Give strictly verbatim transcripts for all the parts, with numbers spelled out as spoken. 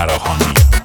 فراهانی.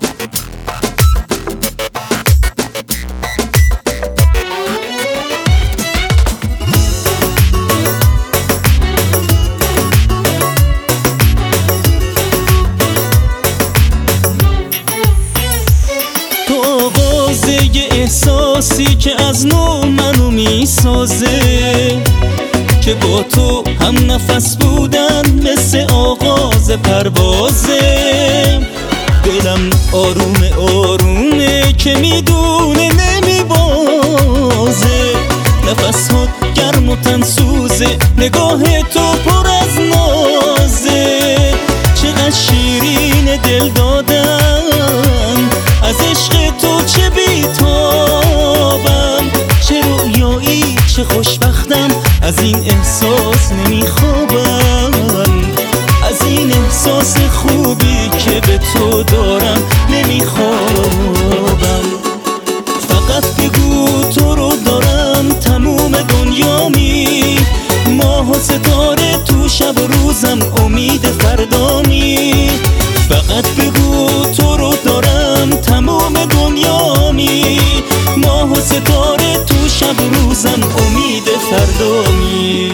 احساسی که از نو منو میسازه، که با تو هم نفس بودن مثل آغاز پروازه. دلم آروم آرومه که میدونه نمیبازه، نفس ها گرم و تن سوزه، نگاه تو پر از نازه. چقدر شیرین دل دادن از عشق تو، چه بیتابم، چه رویایی، چه خوشبختم، از این احساس نمیخوابم، از این احساس خوبی که به تو دارم نمیخوابم. فقط بگو تو رو دارم، تموم دنیامی، ماه و ستاره تو شب و روزم، امید فردامی. فقط بگو تو رو دارم، تمام دنیامی، ماه و ستاره تو شب و روزم، امید فردامی.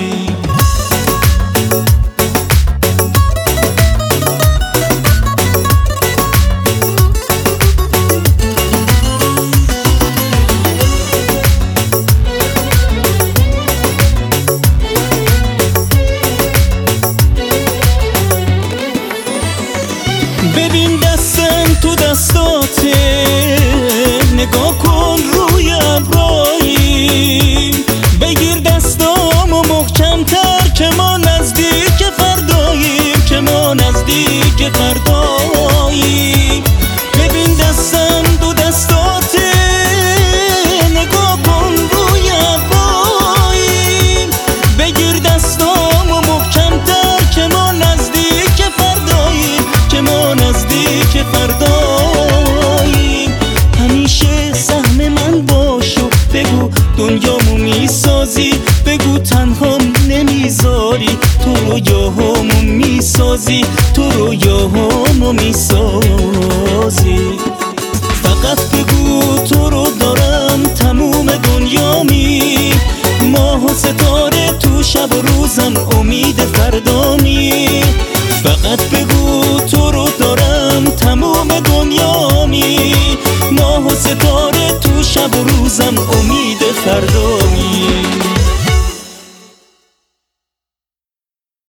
ببین دستم تو دستاته، نگاه کن روی ابرایی، بگیر دستامو محکم‌تر که ما نزدیک فرداییم، که ما نزدیک فرداییم. ببین دستم تو دستاته، نگاه کن روی ابرایی، بگیر دستامو محکم‌تر که ما نزدیک فرداییم، که ما نزدیک فرداییم. همیشه سهم من باشو، بگو دنیامو میسازی، بگو تنهام نمیذاری، تو رویاهامو میسازی، تو رویاهامو میسازی. فقط بگو تو رو دارم، تموم دنیامی، ماه و ستاره تو شب و روزم، امید فردامی. فقط بگو تو رو دارم، تمام دنیامی، ماه و ستاره تو شب و روزم، امید